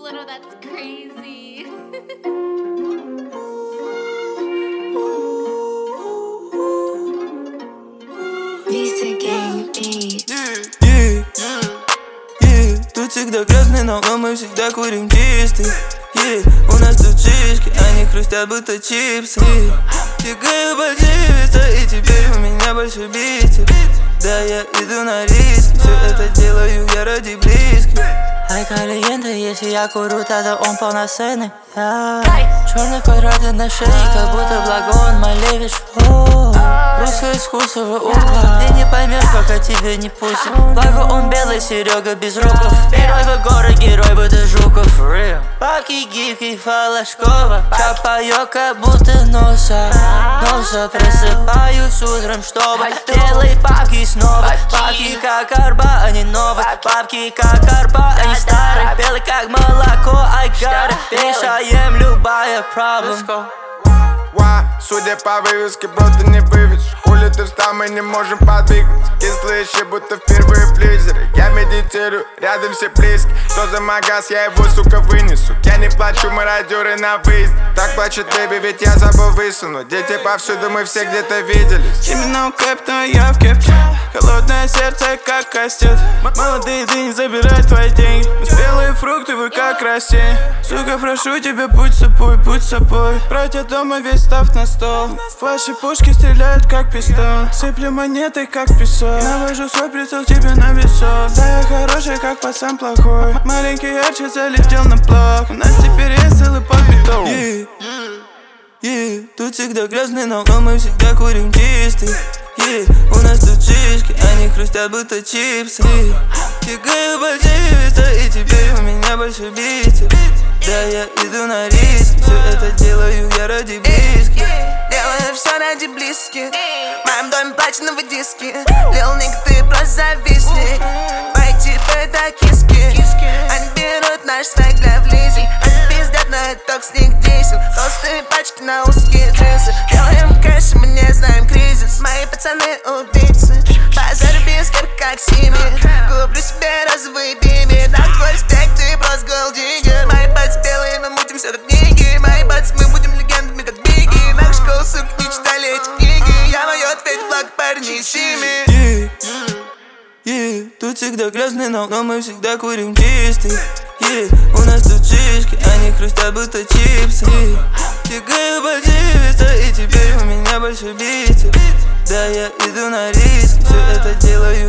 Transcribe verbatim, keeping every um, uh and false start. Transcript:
little, that's crazy. Visa Gang Beats. Yeah, yeah, yeah. Тут всегда грязный, но мы всегда курим чистый. Yeah. У нас тут шишки, они хрустят, будто чипсы. Yeah. Тягаю большие и теперь у меня большой бицеп. Да, я иду на риски, все это делаю я ради близких. Ай, калиенте, если я курю, тогда он полноценный. yeah. Черные квадраты на шее, как будто благо он мой левиш. Русское искусство в углах. Ты не поймешь, пока тебе не пустят. Благо он белый, Серега без руков. Первый в горы герой, будто Жуков. Папки гибкий, Фалашкова. Чапаю, как будто носа. Носа просыпаюсь утром, чтобы белые папки снова. Папки как арба, они новые. Папки как арба, они старые. Белый как молоко, I got it. Решаем любая проблема. Why? Судя по вывеске, бро, ты не выведешь. Хули ты встал, мы не можем подвигаться. Кислые щи, будто впервые в флизере. Я медитирую, рядом все близко. Что за магаз, я его, сука, вынесу. Я не плачу, мародеры на выезд. Так плачет бэби, ведь я забыл высунуть. Дети повсюду, мы все где-то виделись. Именно у кэп, но я в кепке. Холодное сердце, как кастет. Молодые, ты не забирай твои деньги. Спелые фрукты, вы как растения. Сука, прошу тебя, будь собой, будь собой. Братья дома, весь став на стол. Ваши пушки стреляют как пистол. Сыплю монеты как песок. Навожу свой прицел тебе на висок. Да, я хороший, как пацан плохой. Маленький ярче залетел на блок. У нас теперь есть целый подбиток. yeah. yeah. Тут всегда грязный, но мы всегда курим чистый. yeah. У нас тут шишки, они хрустят, будто чипсы. yeah. Тягаю большие и теперь у меня большой бицеп. Да, я иду на риски, все это делаю я ради близких. Делаю все ради близких. В моем доме платиновые диски. Лил Ник, ты просто зависни. Мои типы это киски. Они берут наш свайк для влизи. Они пиздят на итог с них десять. Толстые пачки на узкие джинсы. Делаем кэш, мы не знаем кризис. Мои пацаны убийцы. Базар без кер, как Сими. Куплю себе розовые бими. Такой спек, ты просто голдиггер. Мои пальцы белые, мы мутим все до книги. Мои пальцы, мы будем легендами, как Бигги. Наши школы, сука, не читали эти книги. Я мою ответ, благо парни из Сими. yeah. yeah. Тут всегда грязный, но мы всегда курим чистый. yeah. У нас тут шишки, они хрустят, будто чипсы. yeah. Тягаю большие и теперь у меня большой бицеп. Да, я иду на риски, все это делаю